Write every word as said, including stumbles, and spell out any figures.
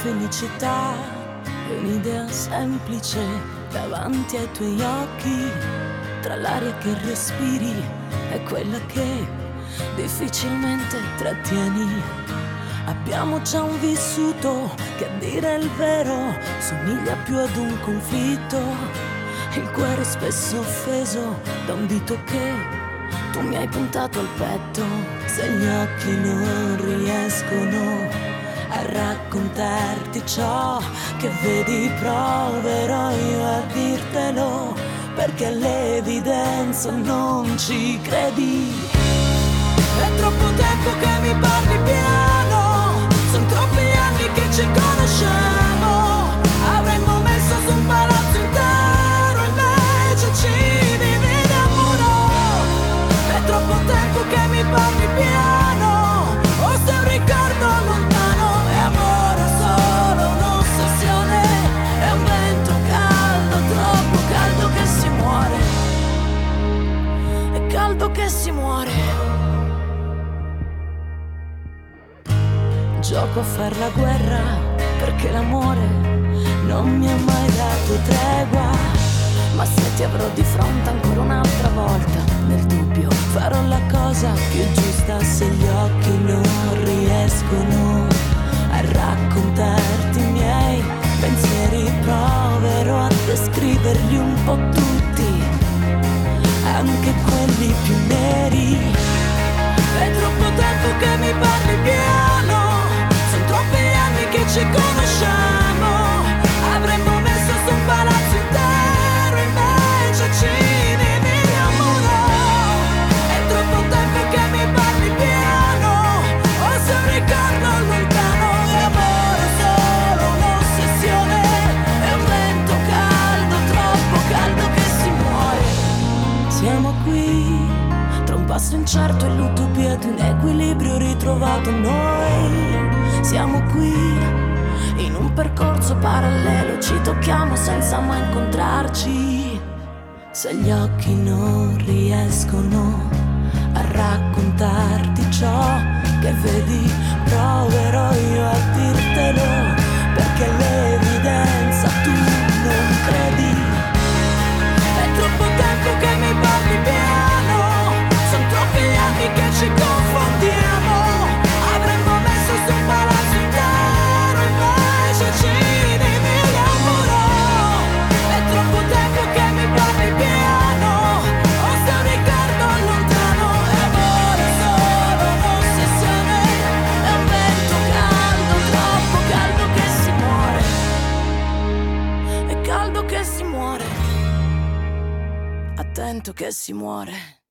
felicità è un'idea semplice davanti ai tuoi occhi. Tra l'aria che respiri e quella che difficilmente trattieni. Abbiamo già un vissuto che, a dire il vero, somiglia più ad un conflitto. Il cuore spesso offeso da un dito che tu mi hai puntato al petto. Se gli occhi non riescono a raccontarti ciò che vedi, proverò io a dirtelo, perché all'evidenza non ci credi. È troppo tempo che mi parli piano, sono troppi anni che ci conosciamo. Avremmo messo su un palazzo intero, invece ci dividiamo no. È troppo tempo che mi parli piano, o se un ricordo lontano. È amore solo un'ossessione, è un vento caldo, troppo caldo che si muore. È caldo che si muore. Gioco a far la guerra perché l'amore non mi ha mai dato tregua. Ma se ti avrò di fronte ancora un'altra volta, nel dubbio farò la cosa più giusta. Se gli occhi non riescono a raccontarti i miei pensieri, proverò a descriverli un po' tutti, anche quelli più neri. È troppo tempo che mi parli piano, sono troppi anni che ci conosciamo. Avremmo messo su un palazzo intero, invece ci dividiamo no. È troppo tempo che mi parli piano, o se un ricordo lontano. È amore solo un'ossessione, è un vento caldo, troppo caldo che si muore. Siamo qui tra un passo incerto e l'utopia di un equilibrio ritrovato. Noi siamo qui in un percorso parallelo, ci tocchiamo senza mai incontrarci. Se gli occhi non riescono a raccontarti ciò che vedi, proverò io a dirtelo, perché l'evidenza tu non credi. È troppo tempo che mi parli piano, sono troppi anni che ci confondiamo. Avremmo messo su un palazzo intero, invece ci dividiamo no. È troppo tempo che mi parli piano, o se un ricordo lontano. È amore solo un'ossessione, è un vento caldo, troppo caldo che si muore. È caldo che si muore, attento che si muore.